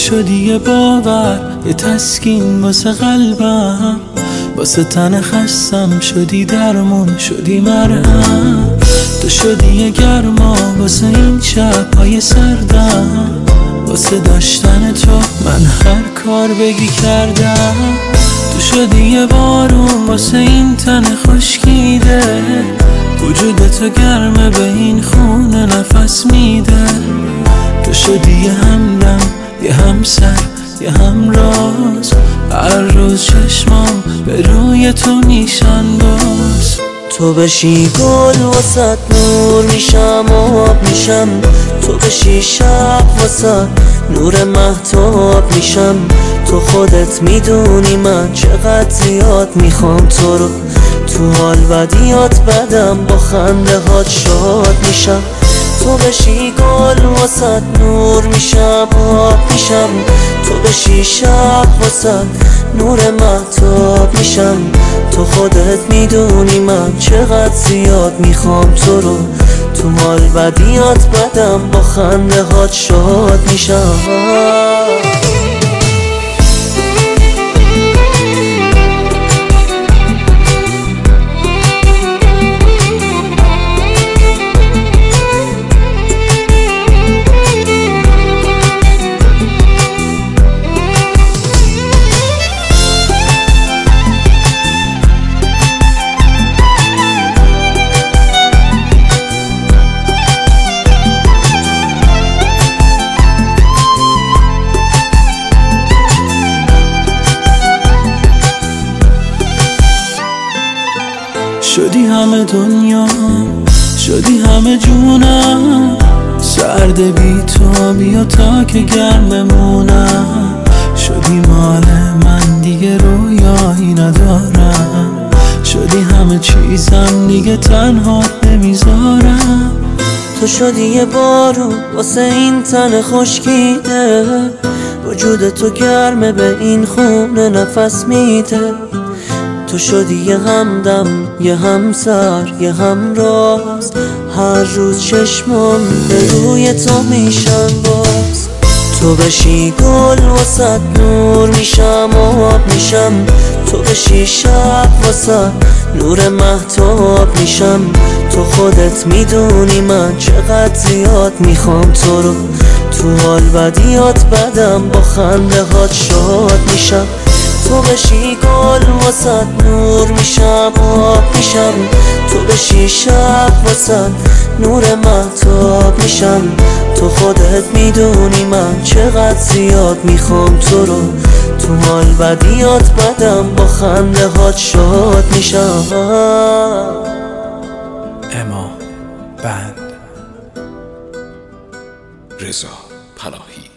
شدی یه باور، یه تسکین واسه قلبم، واسه تن خستم شدی درمون، شدی مرهم. تو شدی یه گرما واسه این شب‌های سردم، واسه داشتن تو من هر کار بگی کردم. تو شدی یه بارون واسه این تن خشکیده، وجود تو گرمه به این خونه نفس میده. تو شدی یه همدم، یه همسر، یه همراز، هر روز چشمام به روی تو میشن باز. تو بشی گل واسط نور میشم، آب میشم. تو بشی شب واسط نور مهتاب میشم. تو خودت میدونی من چقدر زیاد میخوام تو رو، تو حال بدیات بدم با خنده هات شاد میشم. تو بشی گل واسط نور میشم، آب میشم. تو بشی شب واسط نور مهتاب میشم. تو خودت میدونی من چقدر زیاد میخوام تو رو، تو حال بدیات بدم با خنده هات شاد میشم. شدی همه دنیا، شدی همه جونم، سرد بی تو بیا تا که گرم بمونم. شدی مال من دیگه رویایی ندارم، شدی همه چیزم دیگه تنها نمیذارم. تو شدی یه بارون واسه این تن خشکیده، وجود تو گرمه به این خونه نفس میده. تو شدی یه همدم، یه همسر، یه همراز، هر روز چشمام به روی تو میشن باز. تو بشی گل واسط نور میشم، آب میشم. تو بشی شب واسط نور مهتاب میشم. تو خودت میدونی من چقدر زیاد میخوام تو رو، تو حال بدیات بدم با خنده هات شاد میشم. تو بشی گل واسط نور میشم، آب میشم. تو بشی شب واسط نور مهتاب میشم. تو خودت میدونی من چقدر زیاد میخوام تو رو، تو حال بدیات بدم با خنده هات شاد میشم. اما بند رضا پناهی.